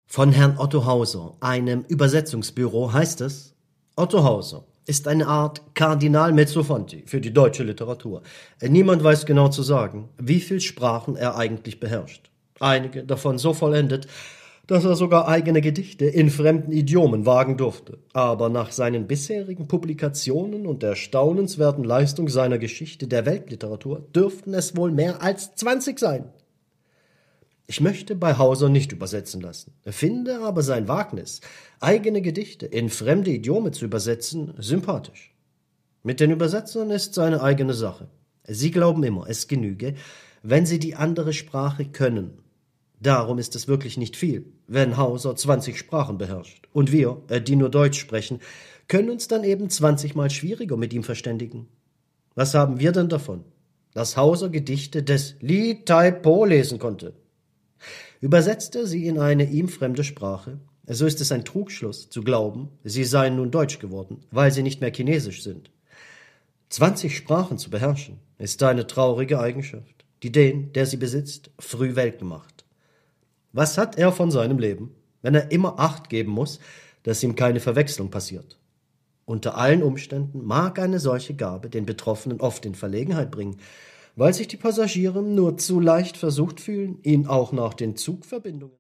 Von Herrn Otto Hauser, einem Übersetzungsbüro, heißt es: Otto Hauser ist eine Art Kardinal Mezzofanti für die deutsche Literatur. Niemand weiß genau zu sagen, wie viel Sprachen er eigentlich beherrscht. Einige davon so vollendet, dass er sogar eigene Gedichte in fremden Idiomen wagen durfte. Aber nach seinen bisherigen Publikationen und der staunenswerten Leistung seiner Geschichte der Weltliteratur dürften es wohl mehr als 20 sein. Ich möchte bei Hauser nicht übersetzen lassen, finde aber sein Wagnis, eigene Gedichte in fremde Idiome zu übersetzen, sympathisch. Mit den Übersetzern ist seine eigene Sache. Sie glauben immer, es genüge, wenn sie die andere Sprache können. Darum ist es wirklich nicht viel, wenn Hauser 20 Sprachen beherrscht. Und wir, die nur Deutsch sprechen, können uns dann eben 20-mal schwieriger mit ihm verständigen. Was haben wir denn davon? Dass Hauser Gedichte des Li Tai Po lesen konnte. Übersetzt er sie in eine ihm fremde Sprache, so ist es ein Trugschluss zu glauben, sie seien nun deutsch geworden, weil sie nicht mehr chinesisch sind. 20 Sprachen zu beherrschen, ist eine traurige Eigenschaft, die den, der sie besitzt, früh welk macht. Was hat er von seinem Leben, wenn er immer Acht geben muss, dass ihm keine Verwechslung passiert? Unter allen Umständen mag eine solche Gabe den Betroffenen oft in Verlegenheit bringen, weil sich die Passagiere nur zu leicht versucht fühlen, ihn auch nach den Zugverbindungen